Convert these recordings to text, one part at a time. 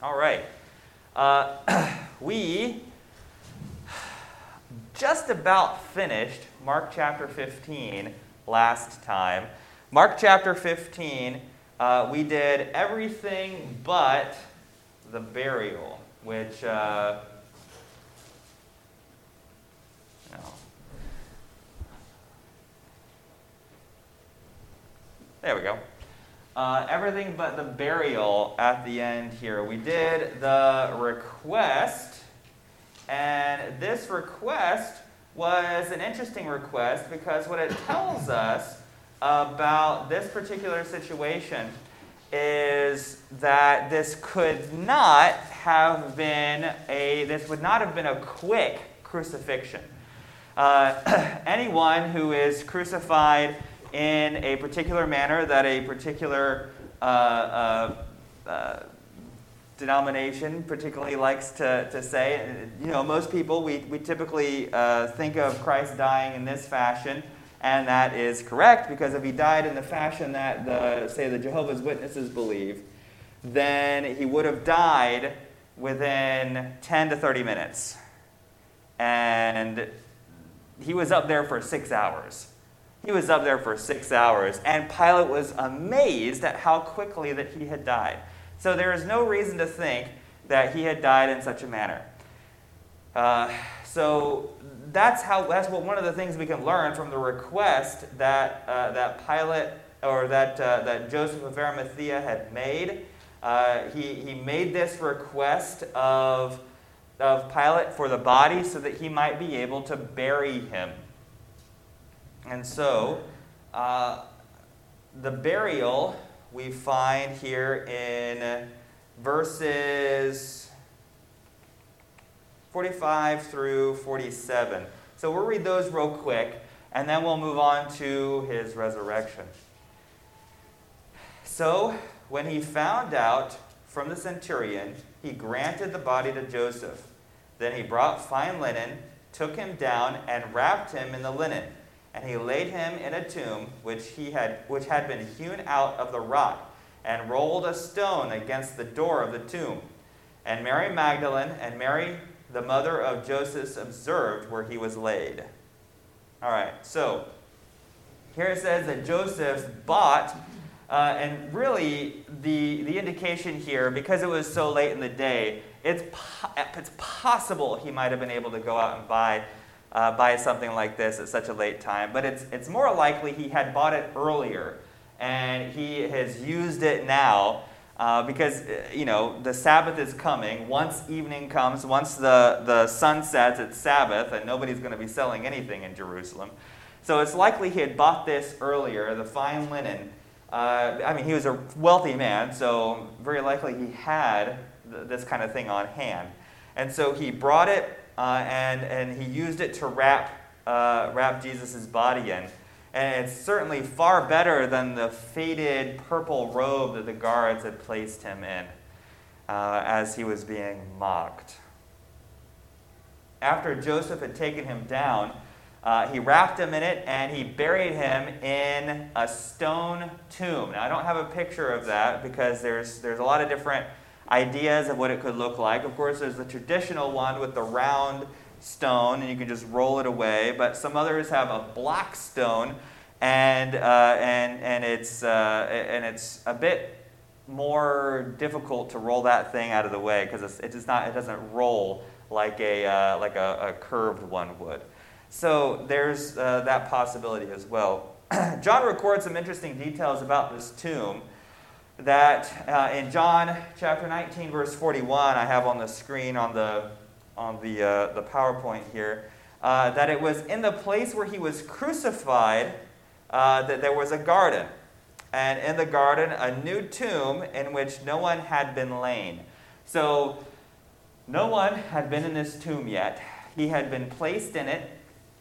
All right. We just about finished Mark chapter 15 last time. Mark chapter 15, we did everything but the burial, which, there we go. Everything but the burial at the end here. We did the request, and this request was an interesting request because what it tells us about this particular situation is that this would not have been a quick crucifixion. Anyone who is crucified in a particular manner that a particular denomination particularly likes to say. Most people, we typically think of Christ dying in this fashion, and that is correct, because if he died in the fashion that the Jehovah's Witnesses believe, then he would have died within 10 to 30 minutes. And he was up there for 6 hours. He was up there for 6 hours, and Pilate was amazed at how quickly that he had died. So there is no reason to think that he had died in such a manner. So that's one of the things we can learn from the request that Pilate, or that Joseph of Arimathea had made. He made this request of Pilate for the body so that he might be able to bury him. And so, the burial we find here in verses 45 through 47. So we'll read those real quick, and then we'll move on to his resurrection. So, when he found out from the centurion, he granted the body to Joseph. Then he brought fine linen, took him down, and wrapped him in the linen. And he laid him in a tomb which had been hewn out of the rock, and rolled a stone against the door of the tomb. And Mary Magdalene and Mary, the mother of Joseph, observed where he was laid. All right, so here it says that Joseph bought, and really the indication here, because it was so late in the day, it's possible he might have been able to go out and buy something like this at such a late time. But it's more likely he had bought it earlier, and he has used it now because, the Sabbath is coming. Once evening comes, once the sun sets, it's Sabbath, and nobody's going to be selling anything in Jerusalem. So it's likely he had bought this earlier, the fine linen. He was a wealthy man, so very likely he had this kind of thing on hand. And so he brought it, and he used it to wrap Jesus' body in. And it's certainly far better than the faded purple robe that the guards had placed him in as he was being mocked. After Joseph had taken him down, he wrapped him in it, and he buried him in a stone tomb. Now, I don't have a picture of that because there's a lot of different ideas of what it could look like. Of course, there's the traditional one with the round stone, and you can just roll it away. But some others have a black stone, and it's a bit more difficult to roll that thing out of the way because it doesn't roll like a curved one would. So there's that possibility as well. John records some interesting details about this tomb. That in John chapter 19, verse 41, I have on the screen on the PowerPoint here, that it was in the place where he was crucified that there was a garden, and in the garden a new tomb in which no one had been lain. So no one had been in this tomb yet. He had been placed in it,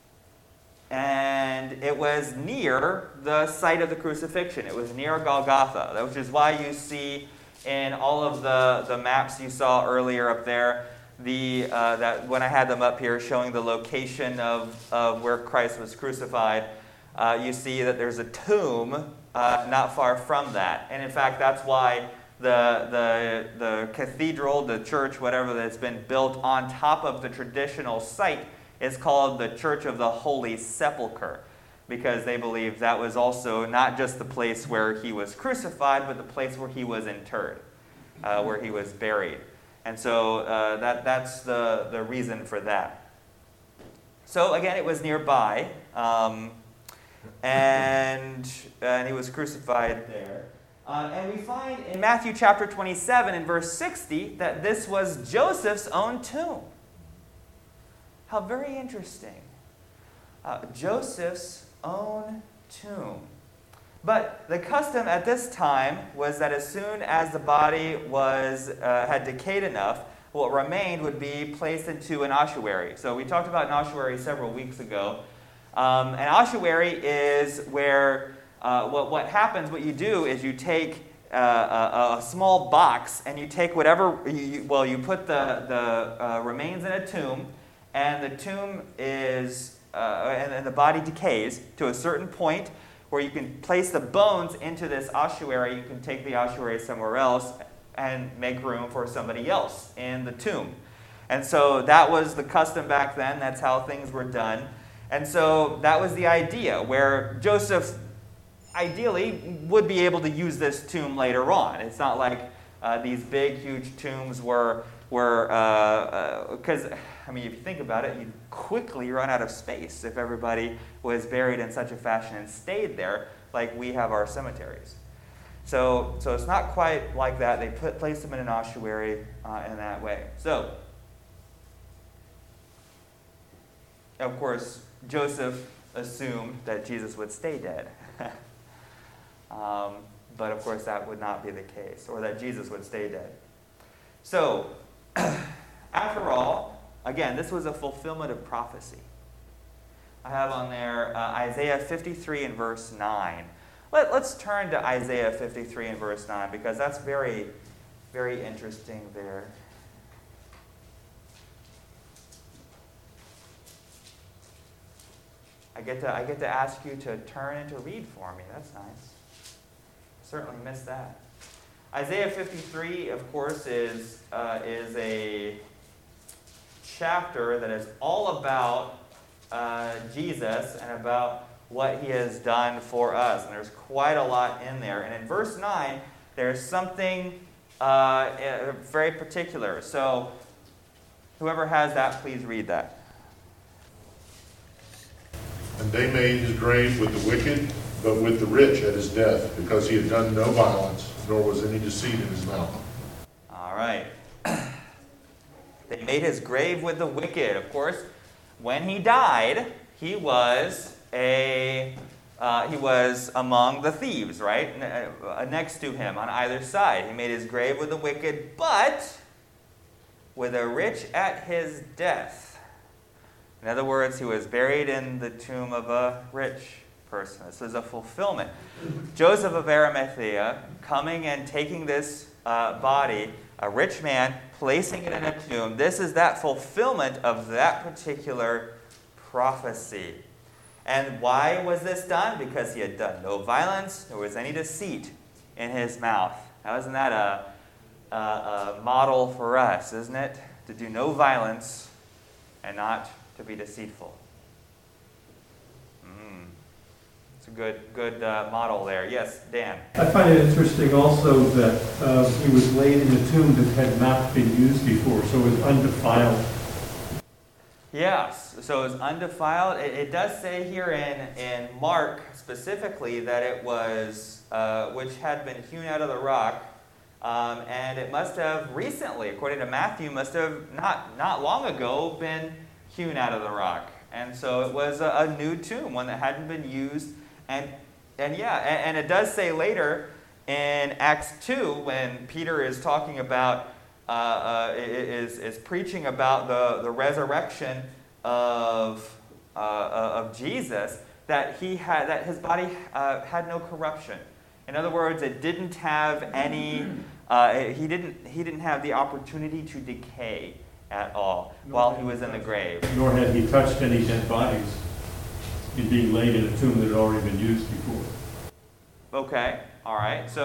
and it was near the site of the crucifixion. It was near Golgotha, which is why you see in all of the maps you saw earlier up there, that when I had them up here showing the location of where Christ was crucified, you see that there's a tomb not far from that. And in fact, that's why the cathedral, the church, whatever that's been built on top of the traditional site is called the Church of the Holy Sepulchre, because they believe that was also not just the place where he was crucified, but the place where he was interred, where he was buried. And so that's the reason for that. So again, it was nearby, and he was crucified there. And we find in Matthew chapter 27 and verse 60 that this was Joseph's own tomb. How very interesting. Joseph's own tomb. But the custom at this time was that as soon as the body had decayed enough, what remained would be placed into an ossuary. So we talked about an ossuary several weeks ago. An ossuary is where what happens, what you do is you take a small box and you take whatever, you put the remains in a tomb, and the tomb is, and the body decays to a certain point where you can place the bones into this ossuary. You can take the ossuary somewhere else and make room for somebody else in the tomb. And so that was the custom back then. That's how things were done. And so that was the idea, where Joseph ideally would be able to use this tomb later on. It's not like these big, huge tombs were because, if you think about it, you'd quickly run out of space if everybody was buried in such a fashion and stayed there like we have our cemeteries. So it's not quite like that. They placed them in an ossuary in that way. So, of course, Joseph assumed that Jesus would stay dead. But of course that would not be the case, or that Jesus would stay dead. So, after all, again, this was a fulfillment of prophecy. I have on there Isaiah 53 and verse 9. Let's turn to Isaiah 53 and verse 9, because that's very, very interesting there. I get to ask you to turn and to read for me. That's nice. Certainly missed that. Isaiah 53, of course, is a chapter that is all about Jesus and about what he has done for us. And there's quite a lot in there. And in verse 9, there's something very particular. So whoever has that, please read that. And they made his grave with the wicked, but with the rich at his death, because he had done no violence, nor was any deceit in his mouth. All right. They made his grave with the wicked. Of course, when he died, he was among the thieves, right? Next to him on either side. He made his grave with the wicked, but with the rich at his death. In other words, he was buried in the tomb of a rich person. This is a fulfillment. Joseph of Arimathea coming and taking this body, a rich man, placing it in a tomb. This is that fulfillment of that particular prophecy. And why was this done? Because he had done no violence, nor was any deceit in his mouth. Now, isn't that a model for us, isn't it? To do no violence and not to be deceitful. It's a good model there. Yes, Dan. I find it interesting also that he was laid in a tomb that had not been used before, so it was undefiled. Yes, so it was undefiled. It does say here in Mark specifically that it was, which had been hewn out of the rock, and it must have recently, according to Matthew, must have not long ago been hewn out of the rock. And so it was a new tomb, one that hadn't been used. And it does say later in Acts 2, when Peter is talking about, is preaching about the resurrection of Jesus, that his body had no corruption. In other words, it didn't have any. He didn't have the opportunity to decay at all while he was in the grave. Nor had he touched any dead bodies in being laid in a tomb that had already been used before. Okay, all right. So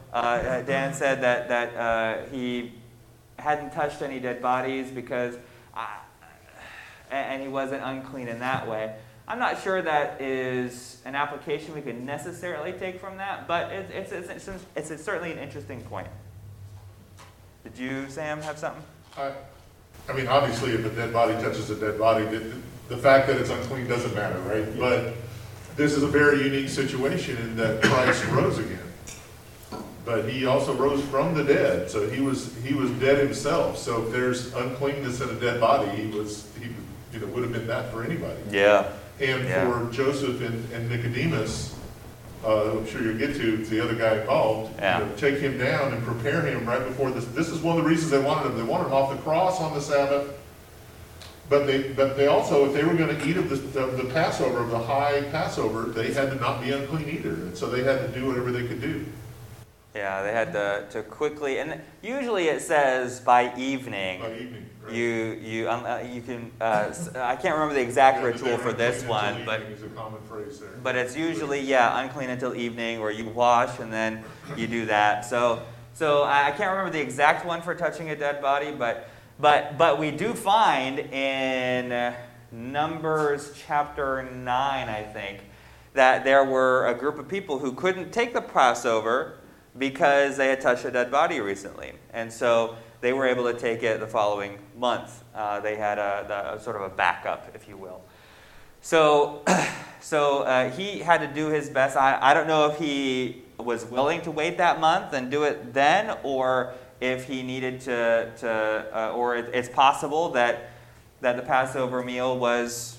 Dan said that he hadn't touched any dead bodies because, and he wasn't unclean in that way. I'm not sure that is an application we could necessarily take from that, but it's certainly an interesting point. Did you, Sam, have something? I mean, obviously, if a dead body touches a dead body, the fact that it's unclean doesn't matter, right? Yeah. But this is a very unique situation in that Christ rose again. But he also rose from the dead, so he was dead himself. So if there's uncleanness in a dead body, he would have been that for anybody. Yeah. And for Joseph and Nicodemus, I'm sure you'll get to the other guy involved, take him down and prepare him right before this. This is one of the reasons they wanted him. They wanted him off the cross on the Sabbath. But they also, if they were going to eat of the Passover, of the high Passover, they had to not be unclean either. And so they had to do whatever they could do. Yeah, they had to quickly, and usually it says by evening. By evening, right. You can. I can't remember the exact ritual for this one, but is a common phrase there. But it's usually unclean until evening, or you wash and then you do that. So I can't remember the exact one for touching a dead body, but we do find in Numbers chapter 9, I think, that there were a group of people who couldn't take the Passover because they had touched a dead body recently. And so they were able to take it the following month. They had a sort of a backup, if you will. So he had to do his best. I don't know if he was willing to wait that month and do it then, or if he needed to or it's possible that the Passover meal was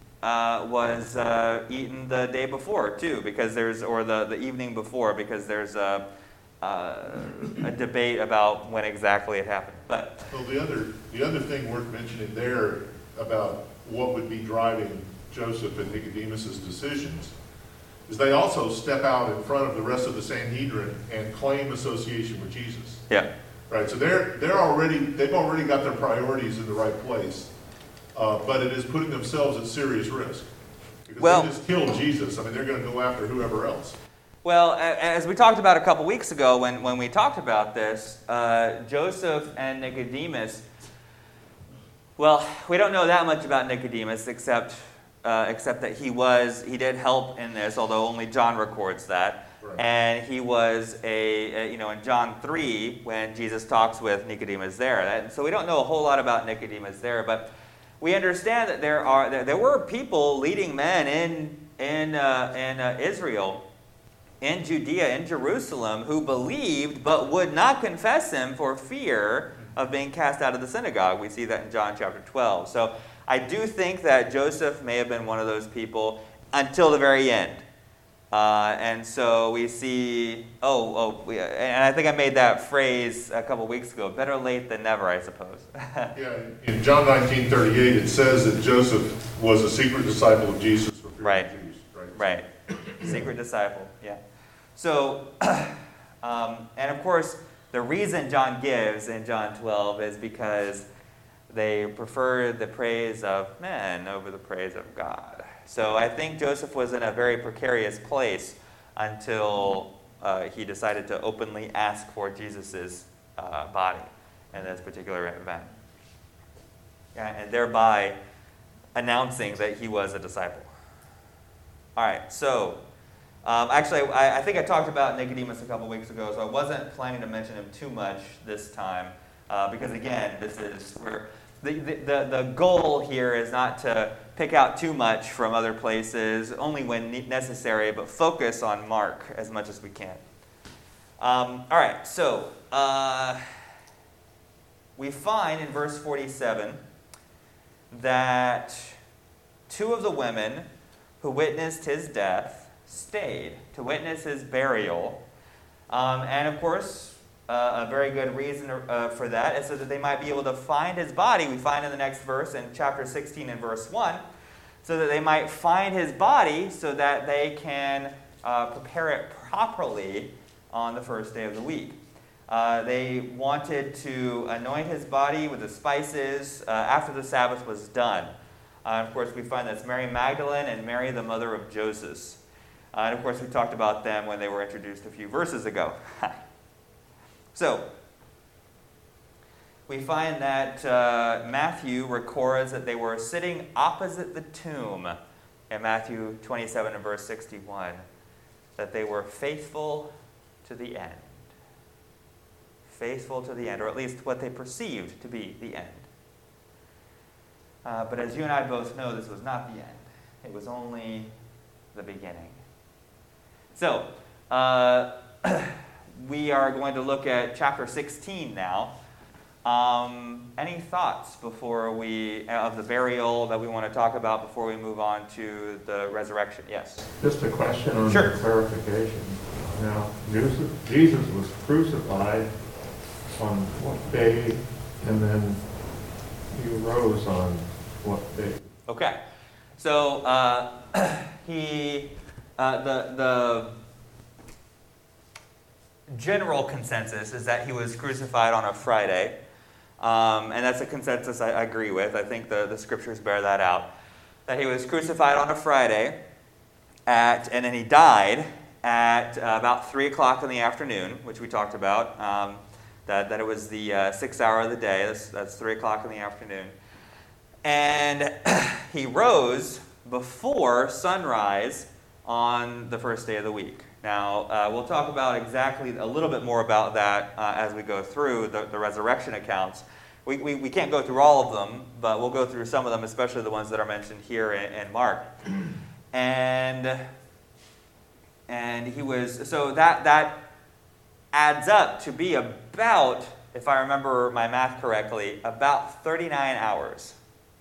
eaten the day before too, because or the evening before, because there's a debate about when exactly it happened. But the other thing worth mentioning there about what would be driving Joseph and Nicodemus's decisions is they also step out in front of the rest of the Sanhedrin and claim association with Jesus. Yeah. Right. So they've already got their priorities in the right place, but it is putting themselves at serious risk because they just killed Jesus. I mean, they're going to go after whoever else. Well, as we talked about a couple weeks ago when we talked about this, Joseph and Nicodemus, well, we don't know that much about Nicodemus except that he did help in this, although only John records that. Right. And he was in John 3 when Jesus talks with Nicodemus there. So we don't know a whole lot about Nicodemus there, but we understand that there were people, leading men in Israel, in Judea, in Jerusalem, who believed but would not confess him for fear of being cast out of the synagogue. We see that in John chapter 12. So I do think that Joseph may have been one of those people until the very end. And so we see, and I think I made that phrase a couple weeks ago, better late than never, I suppose. Yeah, in John 19:38, it says that Joseph was a secret disciple of Jesus. Right. Right. Secret disciple, yeah. So, and of course, the reason John gives in John 12 is because they preferred the praise of men over the praise of God. So I think Joseph was in a very precarious place until he decided to openly ask for Jesus' body in this particular event. And thereby announcing that he was a disciple. All right, so actually, I think I talked about Nicodemus a couple weeks ago, so I wasn't planning to mention him too much this time, because again, this is where the goal here is not to pick out too much from other places, only when necessary, but focus on Mark as much as we can. All right, so we find in verse 47 that two of the women who witnessed his death stayed to witness his burial. And of course, a very good reason for that is so that they might be able to find his body. We find in the next verse, in chapter 16 and verse 1, so that they might find his body so that they can prepare it properly on the first day of the week. They wanted to anoint his body with the spices after the Sabbath was done. Of course, we find that's Mary Magdalene and Mary, the mother of Joseph. And of course, we talked about them when they were introduced a few verses ago. So, we find that Matthew records that they were sitting opposite the tomb in Matthew 27 and verse 61, that they were faithful to the end. Faithful to the end, or at least what they perceived to be the end. But as you and I both know, this was not the end. It was only the beginning. So, we are going to look at chapter 16 now. Any thoughts before of the burial that we want to talk about before we move on to the resurrection? Yes? Just a question on Sure. clarification. Now, Jesus was crucified on what day, and then he rose on what day? Okay. So, the general consensus is that he was crucified on a Friday. And that's a consensus I agree with. I think the scriptures bear that out. That he was crucified on a Friday, and then he died at about 3 o'clock in the afternoon, which we talked about. That it was the 6th hour of the day. That's 3 o'clock in the afternoon. And he rose before sunrise on the first day of the week. Now, we'll talk about exactly a little bit more about that as we go through the resurrection accounts. We can't go through all of them, but we'll go through some of them, especially the ones that are mentioned here in Mark. And he was, so that adds up to be about, if I remember my math correctly, about 39 hours.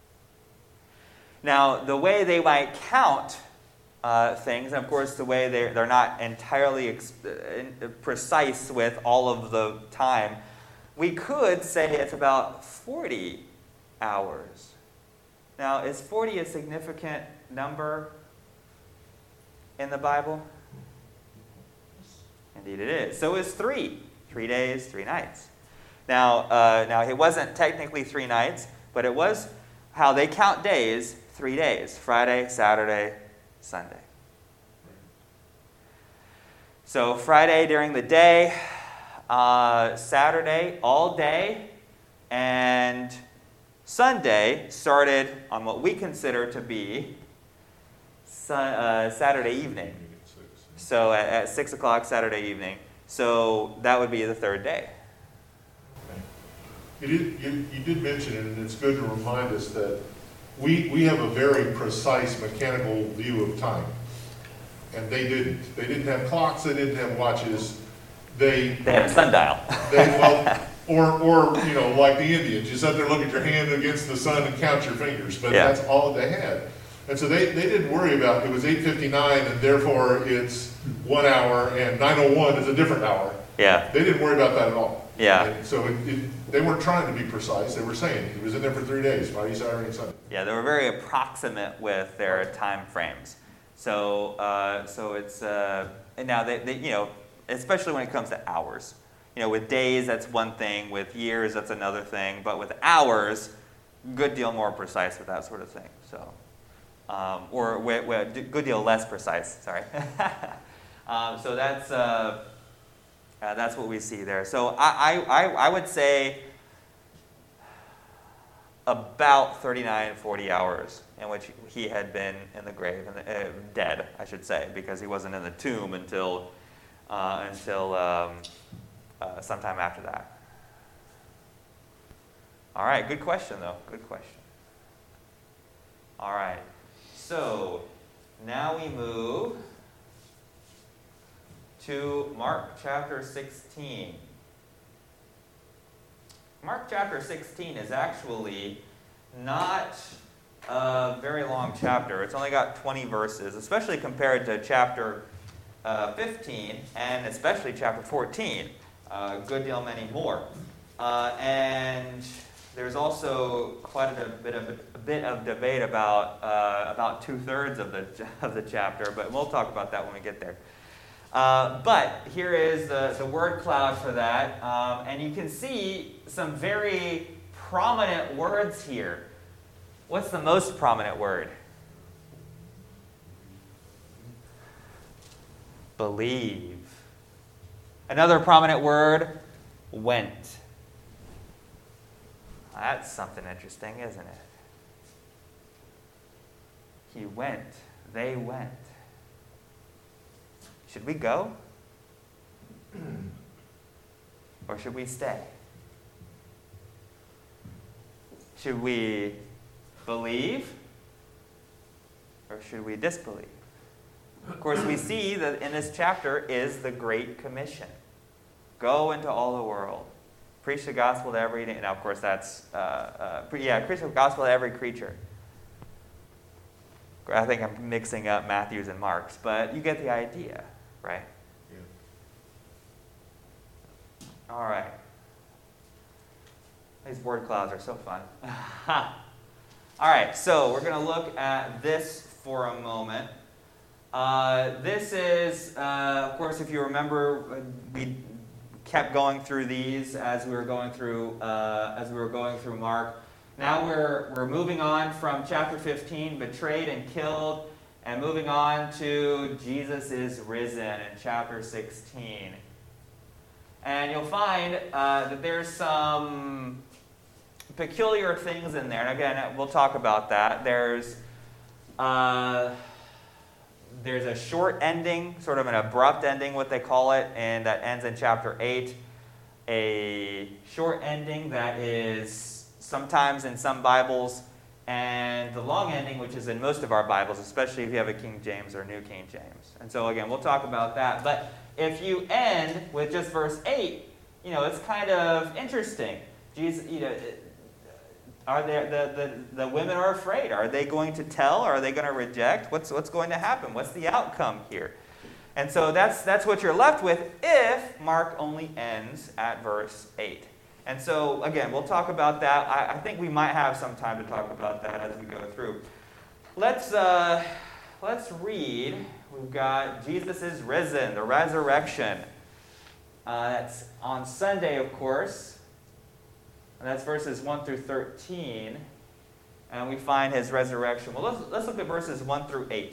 Now, the way they might count things, and of course the way they're not entirely precise with all of the time, we could say it's about 40 hours. Now, is 40 a significant number in the Bible? Indeed it is. So is 3. 3 days, 3 nights. Now it wasn't technically 3 nights, but it was how they count days, 3 days. Friday, Saturday, Sunday. So Friday during the day, Saturday all day, and Sunday started on what we consider to be Saturday evening. So at 6 o'clock Saturday evening. So that would be the 3rd day. You did mention it, and it's good to remind us that we have a very precise mechanical view of time. And they didn't. They didn't have clocks, they didn't have watches. They had a sundial. Or like the Indians. You sat there, look at your hand against the sun and count your fingers. But that's all they had. And so they didn't worry about it was 8:59 and therefore it's 1 hour and 9:01 is a different hour. Yeah. They didn't worry about that at all. Yeah. And so they weren't trying to be precise. They were saying he was in there for 3 days, Friday, Saturday, and Sunday. Yeah, they were very approximate with their time frames. So it's and now they especially when it comes to hours. With days that's one thing, with years that's another thing, but with hours, good deal more precise with that sort of thing. So, or good deal less precise. Sorry. So that's what we see there. So I would say about 39, 40 hours in which he had been in the grave, dead, I should say, because he wasn't in the tomb until sometime after that. All right, good question, though. Good question. All right, so now we move to Mark chapter 16. Mark chapter 16 is actually not a very long chapter. It's only got 20 verses, especially compared to chapter 15 and especially chapter 14. A good deal many more. And there's also quite a bit of debate about 2/3 of the chapter, but we'll talk about that when we get there. But here is the word cloud for that, and you can see some very prominent words here. What's the most prominent word? Believe. Another prominent word, went. That's something interesting, isn't it? He went. They went. Should we go? Or should we stay? Should we believe? Or should we disbelieve? Of course, we see that in this chapter is the Great Commission. Go into all the world. Preach the gospel to every... Now, of course, that's... preach the gospel to every creature. I think I'm mixing up Matthew's and Mark's, but you get the idea, right? Yeah. All right. These word clouds are so fun. All right, so we're going to look at this for a moment. This is, of course, if you remember, we kept going through these as we were going through Mark. Now we're moving on from chapter 15, betrayed and killed, and moving on to Jesus is risen in chapter 16. And you'll find that there's some peculiar things in there. And again, we'll talk about that. There's a short ending, sort of an abrupt ending, what they call it, and that ends in chapter 8. A short ending that is sometimes in some Bibles, and the long ending, which is in most of our Bibles, especially if you have a King James or New King James. And so again, we'll talk about that. But if you end with just verse 8, it's kind of interesting. Jesus, are the women are afraid? Are they going to tell? Are they going to reject? What's going to happen? What's the outcome here? And so that's what you're left with if Mark only ends at verse 8. And so, again, we'll talk about that. I think we might have some time to talk about that as we go through. Let's read. We've got Jesus is risen, the resurrection. That's on Sunday, of course. And that's verses 1 through 13. And we find his resurrection. Well, let's look at verses 1 through 8.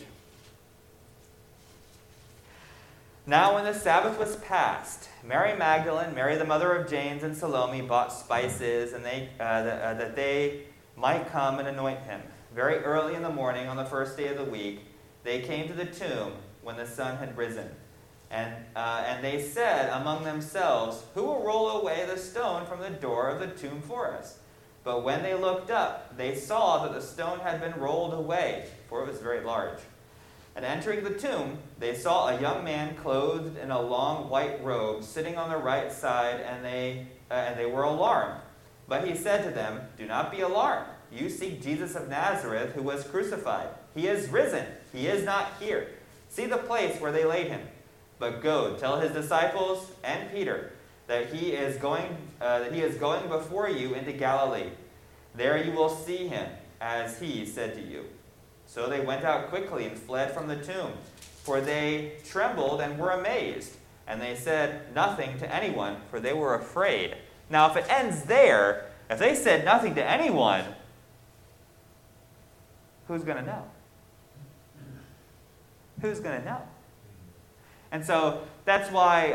Now when the Sabbath was past, Mary Magdalene, Mary the mother of James, and Salome bought spices, and that they might come and anoint him. Very early in the morning, on the first day of the week, they came to the tomb when the sun had risen. And they said among themselves, "Who will roll away the stone from the door of the tomb for us?" But when they looked up, they saw that the stone had been rolled away, for it was very large. And entering the tomb, they saw a young man clothed in a long white robe, sitting on the right side, and they were alarmed. But he said to them, "Do not be alarmed. You seek Jesus of Nazareth, who was crucified. He is risen. He is not here. See the place where they laid him. But go, tell his disciples and Peter that he is going before you into Galilee. There you will see him, as he said to you." So they went out quickly and fled from the tomb, for they trembled and were amazed. And they said nothing to anyone, for they were afraid. Now, if it ends there, if they said nothing to anyone, who's going to know? Who's going to know? And so that's why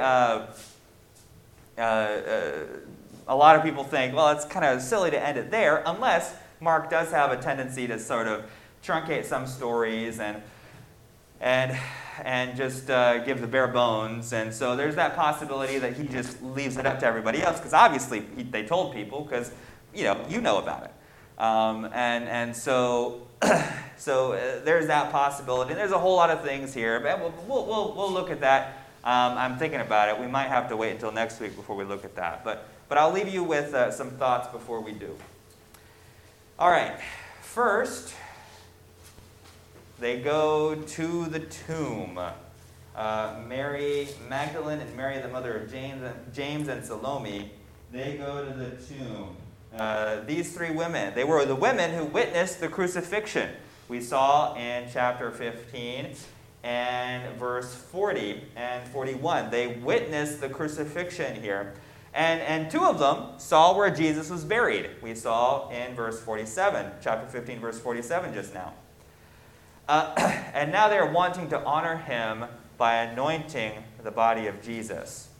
a lot of people think, well, it's kind of silly to end it there, unless Mark does have a tendency to sort of truncate some stories and just give the bare bones. And so there's that possibility that he just leaves it up to everybody else, because obviously they told people, because you know about it. And so there's that possibility. And there's a whole lot of things here, but we'll look at that. I'm thinking about it. We might have to wait until next week before we look at that. But I'll leave you with some thoughts before we do. All right. First, they go to the tomb. Mary Magdalene and Mary, the mother of James and Salome, they go to the tomb. These three women, they were the women who witnessed the crucifixion. We saw in chapter 15 and verse 40 and 41. They witnessed the crucifixion here. And two of them saw where Jesus was buried. We saw in verse 47, chapter 15, verse 47 just now. And now they're wanting to honor him by anointing the body of Jesus.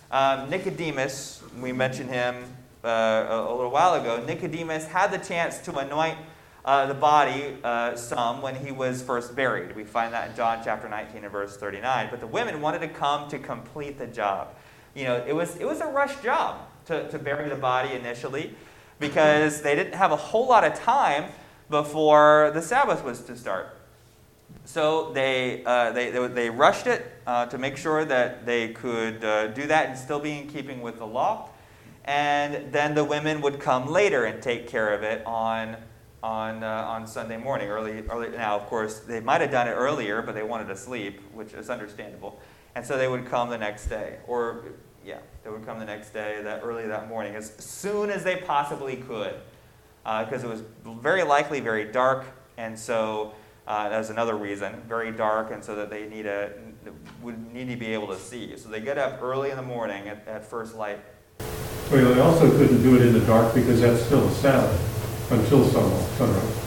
Nicodemus, we mentioned him a little while ago. Nicodemus had the chance to anoint the body some when he was first buried. We find that in John chapter 19 and verse 39. But the women wanted to come to complete the job. It was a rush job to bury the body initially, because they didn't have a whole lot of time before the Sabbath was to start. So they rushed it to make sure that they could do that and still be in keeping with the law. And then the women would come later and take care of it on Sunday morning, early. Now, of course, they might have done it earlier, but they wanted to sleep, which is understandable. And so they would come the next day, they would come the next day, early that morning, as soon as they possibly could, because it was very likely very dark, and so that was another reason, very dark, and so that they would need to be able to see. So they get up early in the morning at first light. Well, they also couldn't do it in the dark because that's still a Sabbath until sunrise.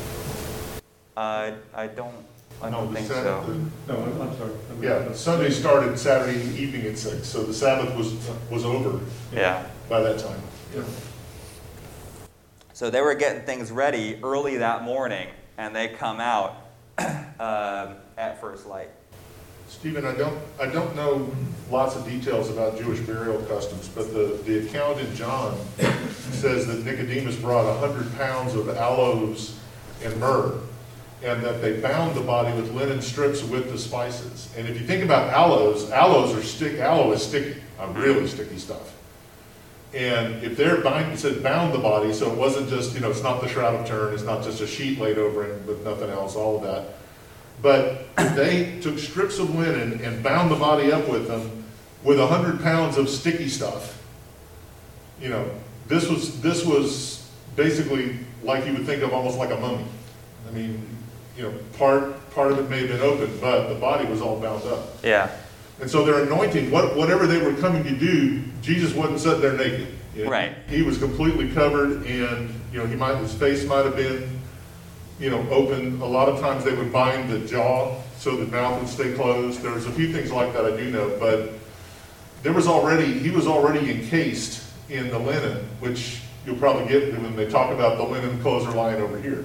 I don't think Sabbath, so. No, I'm sorry. Yeah, Sunday started Saturday evening at 6, so the Sabbath was over Yeah. by that time. Yeah. So they were getting things ready early that morning, and they come out at first light. Stephen, I don't know lots of details about Jewish burial customs, but the account in John says that Nicodemus brought 100 pounds of aloes and myrrh, and that they bound the body with linen strips with the spices. And if you think about aloe is sticky, really sticky stuff. And if they're bound the body, so it wasn't just, it's not the Shroud of Turin, it's not just a sheet laid over it with nothing else, all of that. But they took strips of linen and bound the body up with them with 100 pounds of sticky stuff. This was basically like you would think of almost like a mummy. I mean, part of it may have been open, but the body was all bound up. Yeah. And so their anointing, whatever they were coming to do, Jesus wasn't sitting there naked. Right. He was completely covered, and his face might have been, open. A lot of times they would bind the jaw so the mouth would stay closed. There's a few things like that I do know, but he was already encased in the linen, which you'll probably get when they talk about the linen clothes are lying over here.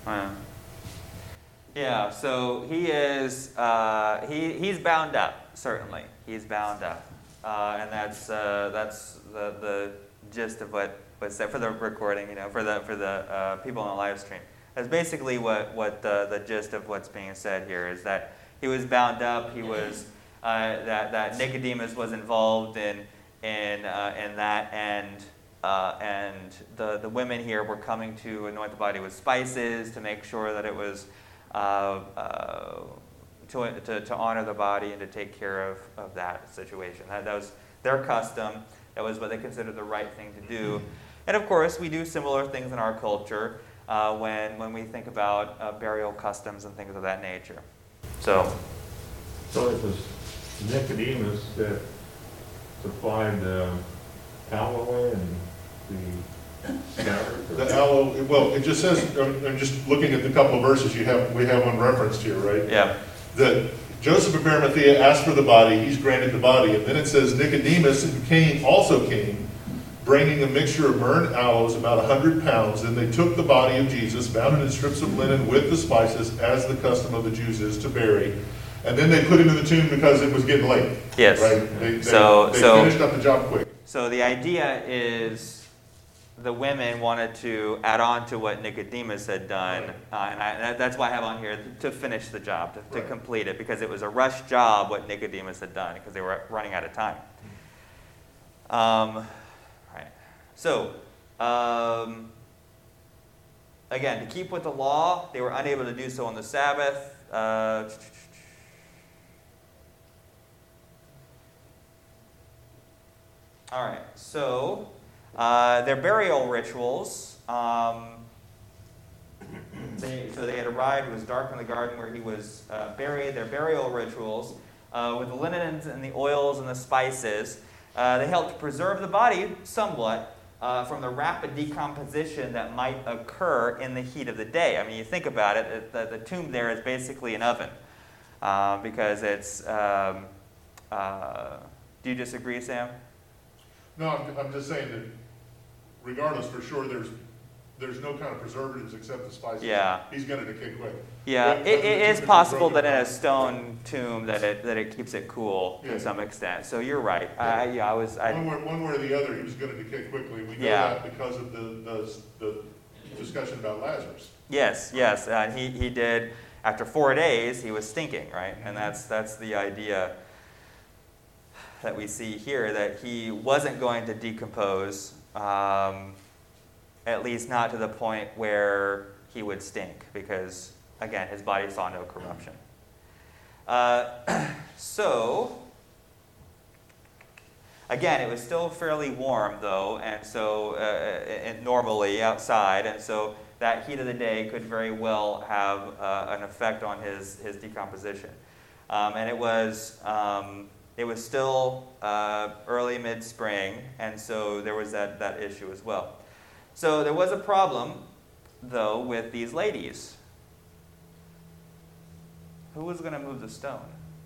Yeah, so he is, he's bound up, certainly. He's bound up. And that's the gist of what was said for the recording, for the people on the live stream. That's basically what the gist of what's being said here is that he was bound up. He was that Nicodemus was involved in that, and the women here were coming to anoint the body with spices to make sure that it was to honor the body and to take care of that situation. That was their custom. That was what they considered the right thing to do. And of course, we do similar things in our culture when we think about burial customs and things of that nature. So it was Nicodemus that supplied the aloe and the The aloe, well, it just says, I'm just looking at the couple of verses we have one referenced here, right? yeah. That Joseph of Arimathea asked for the body, he's granted the body, and then it says Nicodemus also came, bringing a mixture of myrrh and aloes, about 100 pounds. Then they took the body of Jesus, bound it in strips of linen with the spices, as the custom of the Jews is to bury. And then they put him in the tomb because it was getting late. Yes. Right? They So finished up the job quick. So the idea is the women wanted to add on to what Nicodemus had done, and that's why I have on here to finish the job, to complete it, because it was a rush job what Nicodemus had done, because they were running out of time. Right. So, again, to keep with the law, they were unable to do so on the Sabbath. All right, so their burial rituals, they had arrived, it was dark in the garden where he was buried. Their burial rituals, with the linens and the oils and the spices, they helped preserve the body somewhat from the rapid decomposition that might occur in the heat of the day. I mean, you think about it, the tomb there is basically an oven, because it's, do you disagree, Sam? No, I'm just saying that regardless, for sure, there's no kind of preservatives except the spices. Yeah. He's gonna decay quick. Yeah, But it the is tomb possible that broken in a down. stone tomb that it keeps it cool Yeah. to some extent. So you're right. Yeah. I One way or the other, he was gonna decay quickly. We know Yeah. that because of the discussion about Lazarus. yes. He did. After 4 days, he was stinking, right? And that's the idea that we see here, that he wasn't going to decompose, at least not to the point where he would stink, because, again, his body saw no corruption. So, again, it was still fairly warm, though, and so normally outside, and so that heat of the day could very well have an effect on his decomposition. And it was still early mid-spring, and so there was that issue as well. So there was a problem, though, with these ladies. Who was going to move the stone?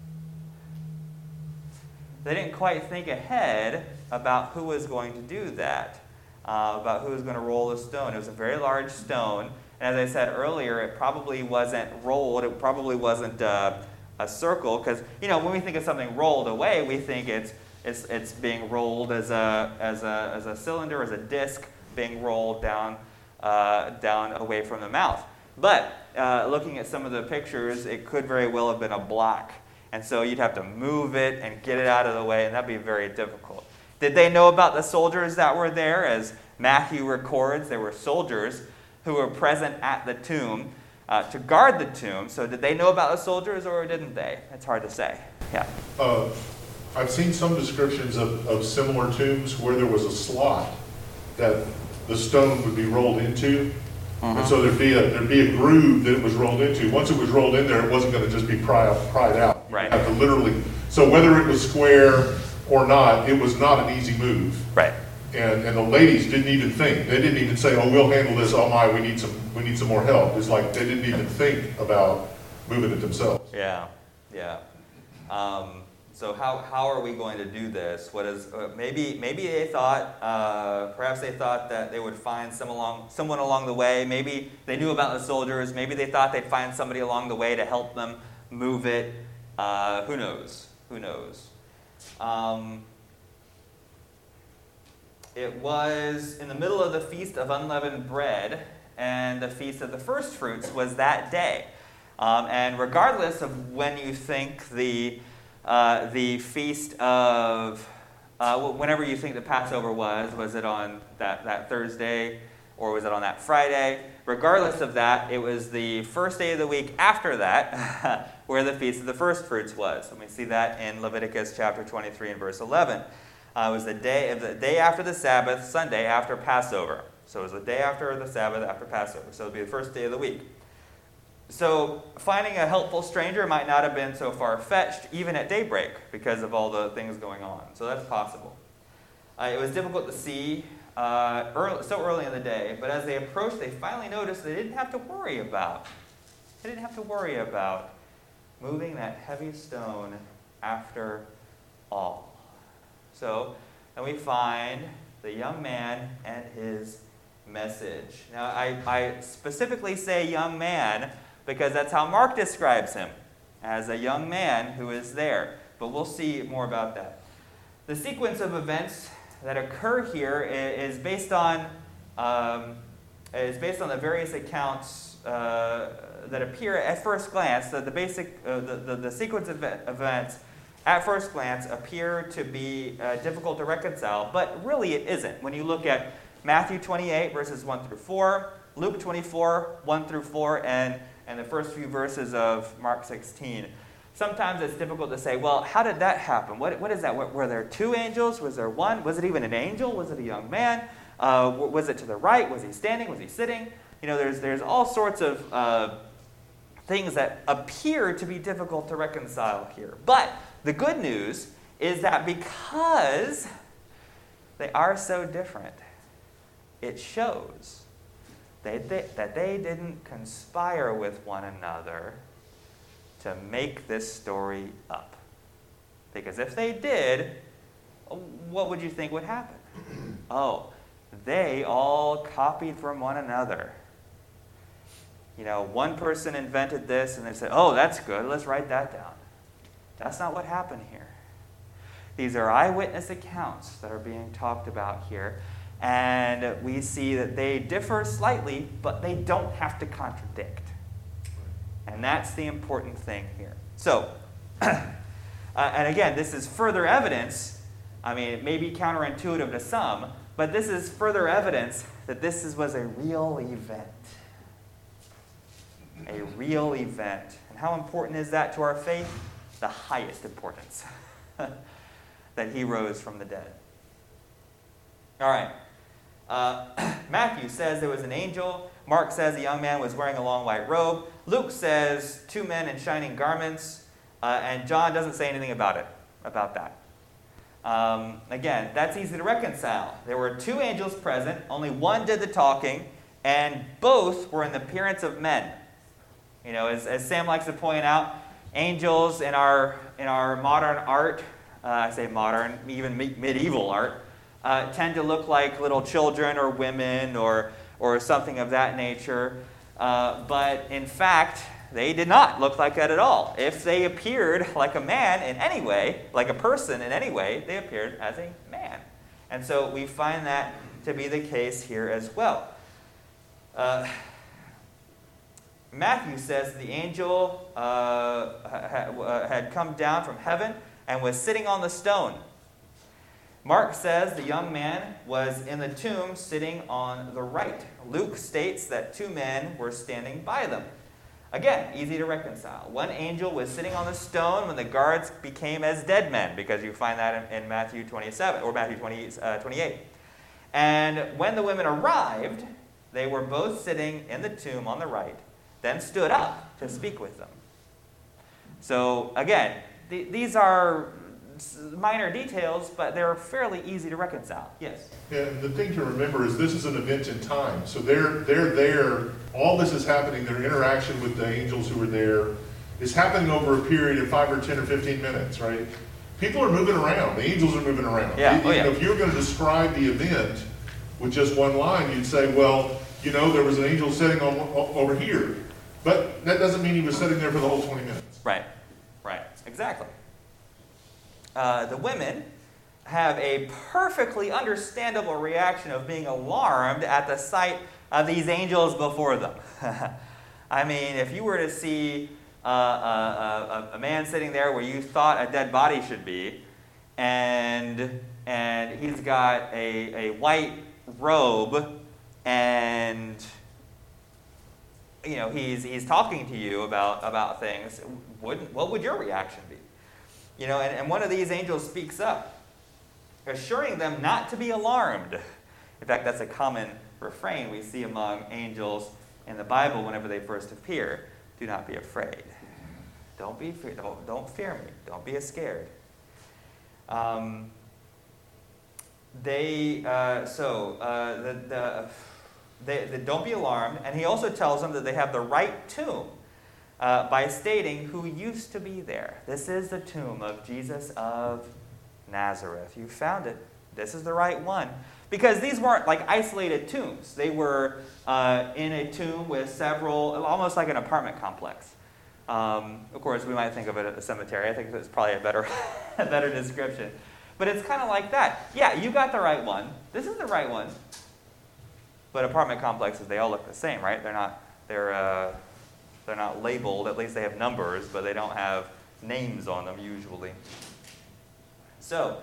They didn't quite think ahead about who was going to do that, about who was going to roll the stone. It was a very large stone, and as I said earlier, it probably wasn't rolled. It probably wasn't a circle, because when we think of something rolled away, we think it's being rolled as a cylinder, as a disc being rolled down away from the mouth. But looking at some of the pictures, it could very well have been a block. And so you'd have to move it and get it out of the way, and that'd be very difficult. Did they know about the soldiers that were there? As Matthew records, there were soldiers who were present at the tomb to guard the tomb. So did they know about the soldiers, or didn't they? It's hard to say. Yeah. I've seen some descriptions of similar tombs where there was a slot that the stone would be rolled into. And so there'd be a groove that it was rolled into. Once it was rolled in there, it wasn't going to just be pried out. Right. You have to literally. So whether it was square or not, it was not an easy move. Right. And the ladies didn't even think. They didn't even say, "Oh, we'll handle this. Oh my, we need some more help." It's like they didn't even think about moving it themselves. Yeah. So how are we going to do this? What is maybe they thought perhaps they thought that they would find someone along the way. Maybe they knew about the soldiers. Maybe they thought they'd find somebody along the way to help them move it. Who knows? It was in the middle of the Feast of Unleavened Bread, and the Feast of the First Fruits was that day. And regardless of when you think the feast of, whenever you think the Passover was it on that Thursday, or was it on that Friday? Regardless of that, it was the first day of the week after that where the Feast of the First Fruits was. And we see that in Leviticus chapter 23 and verse 11. It was the day after the Sabbath, Sunday after Passover. So it was the day after the Sabbath after Passover. So it would be the first day of the week. So finding a helpful stranger might not have been so far-fetched, even at daybreak, because of all the things going on. So that's possible. It was difficult to see so early in the day, but as they approached, they finally noticed they didn't have to worry about moving that heavy stone after all. So, and we find the young man and his message. Now, I specifically say young man because that's how Mark describes him, as a young man who is there. But we'll see more about that. The sequence of events that occur here is based on the various accounts that appear at first glance. The sequence of events at first glance appear to be difficult to reconcile, but really it isn't. When you look at Matthew 28 verses 1 through 4, Luke 24 1 through 4, and the first few verses of Mark 16. Sometimes it's difficult to say, well, how did that happen? What is that? Were there two angels? Was there one? Was it even an angel? Was it a young man? Was it to the right? Was he standing? Was he sitting? There's all sorts of things that appear to be difficult to reconcile here. But the good news is that because they are so different, it shows that they didn't conspire with one another to make this story up. Because if they did, what would you think would happen? Oh, they all copied from one another. One person invented this and they said, oh, that's good, let's write that down. That's not what happened here. These are eyewitness accounts that are being talked about here. And we see that they differ slightly, but they don't have to contradict. And that's the important thing here. So, and again, this is further evidence. I mean, it may be counterintuitive to some, but this is further evidence that this was a real event. A real event. And how important is that to our faith? The highest importance. That he rose from the dead. All right. Matthew says there was an angel. Mark says a young man was wearing a long white robe. Luke says 2 men in shining garments. And John doesn't say anything about that. Again, that's easy to reconcile. There were 2 angels present. Only one did the talking. And both were in the appearance of men. As Sam likes to point out, angels in our modern art, I say modern, even medieval art, tend to look like little children or women or something of that nature. But in fact, they did not look like that at all. If they appeared like a man in any way, like a person in any way, they appeared as a man. And so we find that to be the case here as well. Matthew says the angel had come down from heaven and was sitting on the stone. Mark says the young man was in the tomb sitting on the right. Luke states that 2 men were standing by them. Again, easy to reconcile. One angel was sitting on the stone when the guards became as dead men, because you find that in Matthew 27 or Matthew 28. And when the women arrived, they were both sitting in the tomb on the right, then stood up to speak with them. So again, these are minor details, but they're fairly easy to reconcile. Yes? And the thing to remember is this is an event in time. So they're there. All this is happening. Their interaction with the angels who were there is happening over a period of 5 or 10 or 15 minutes, right? People are moving around. The angels are moving around. Yeah. If you were going to describe the event with just one line, you'd say, well, there was an angel sitting over here. But that doesn't mean he was sitting there for the whole 20 minutes. Right. Exactly. The women have a perfectly understandable reaction of being alarmed at the sight of these angels before them. I mean, if you were to see a man sitting there where you thought a dead body should be, and he's got a white robe, and he's talking to you about things, what would your reaction be? And one of these angels speaks up, assuring them not to be alarmed. In fact, that's a common refrain we see among angels in the Bible whenever they first appear. Do not be afraid. Don't fear me. Don't be scared. They don't be alarmed, and he also tells them that they have the right tomb by stating who used to be there. This is the tomb of Jesus of Nazareth. You found it. This is the right one. Because these weren't like isolated tombs. They were in a tomb with several, almost like an apartment complex. Of course, we might think of it as a cemetery. I think that's probably a better description. But it's kind of like that. Yeah, you got the right one. This is the right one. But apartment complexes, they all look the same, right? They're not labeled. At least they have numbers, but they don't have names on them usually. So,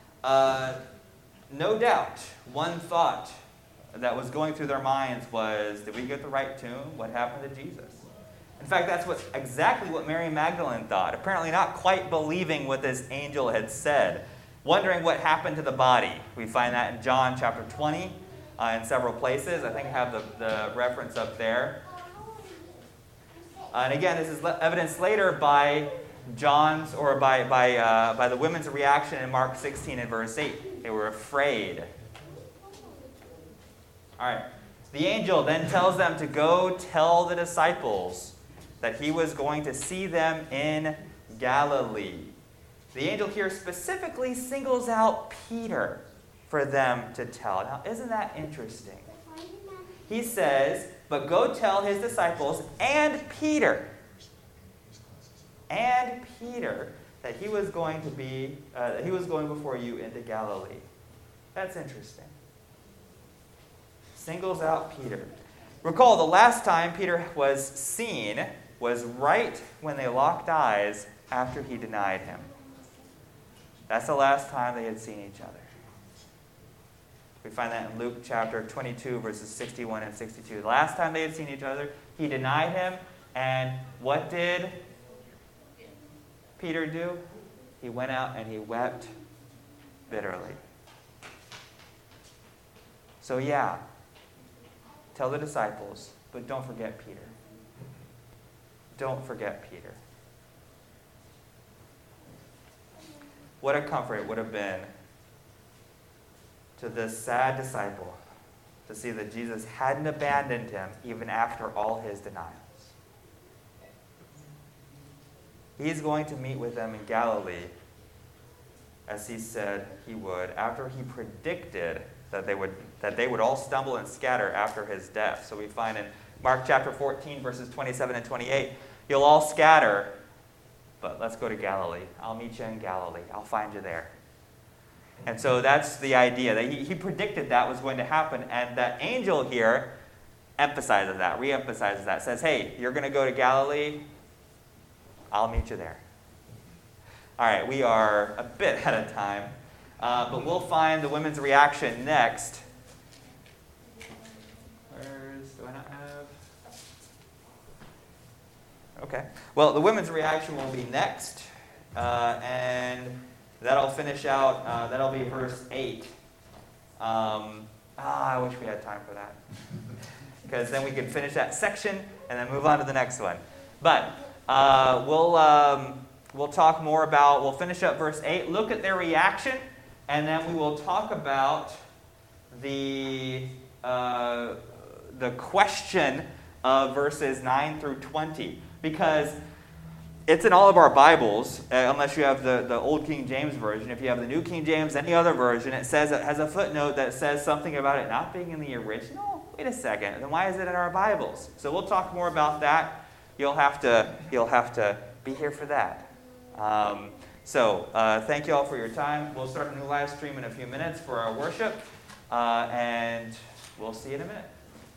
no doubt, one thought that was going through their minds was, did we get the right tomb? What happened to Jesus? In fact, that's exactly what Mary Magdalene thought. Apparently not quite believing what this angel had said. Wondering what happened to the body. We find that in John chapter 20 in several places. I think I have the reference up there. And again, this is evidenced later by John's, or by the women's reaction in Mark 16 and verse 8. They were afraid. All right. The angel then tells them to go tell the disciples that he was going to see them in Galilee. The angel here specifically singles out Peter. for them to tell. Now, isn't that interesting? He says, but go tell his disciples and Peter that he was going before you into Galilee. That's interesting. Singles out Peter. Recall, the last time Peter was seen was right when they locked eyes after he denied him. That's the last time they had seen each other. We find that in Luke chapter 22, verses 61 and 62. The last time they had seen each other, he denied him. And what did Peter do? He went out and he wept bitterly. So yeah, tell the disciples, but don't forget Peter. Don't forget Peter. What a comfort it would have been to this sad disciple to see that Jesus hadn't abandoned him even after all his denials. He's going to meet with them in Galilee, as he said he would, after he predicted that they would all stumble and scatter after his death. So we find in Mark chapter 14, verses 27 and 28, you'll all scatter, but let's go to Galilee. I'll meet you in Galilee. I'll find you there. And so that's the idea, that he predicted that was going to happen, and that angel here emphasizes that, re-emphasizes that, says, hey, you're going to go to Galilee, I'll meet you there. All right, we are a bit out of time, but we'll find the women's reaction next. Do I not have? Okay. Well, the women's reaction will be next, and that'll finish out, that'll be verse 8. I wish we had time for that. Because then we can finish that section and then move on to the next one. But we'll talk more about, we'll finish up verse 8, look at their reaction, and then we will talk about the question of verses 9 through 20. Because it's in all of our Bibles, unless you have the Old King James Version. If you have the New King James, any other version, it has a footnote that says something about it not being in the original. Wait a second, then why is it in our Bibles? So we'll talk more about that. You'll have to be here for that. Thank you all for your time. We'll start a new live stream in a few minutes for our worship, and we'll see you in a minute.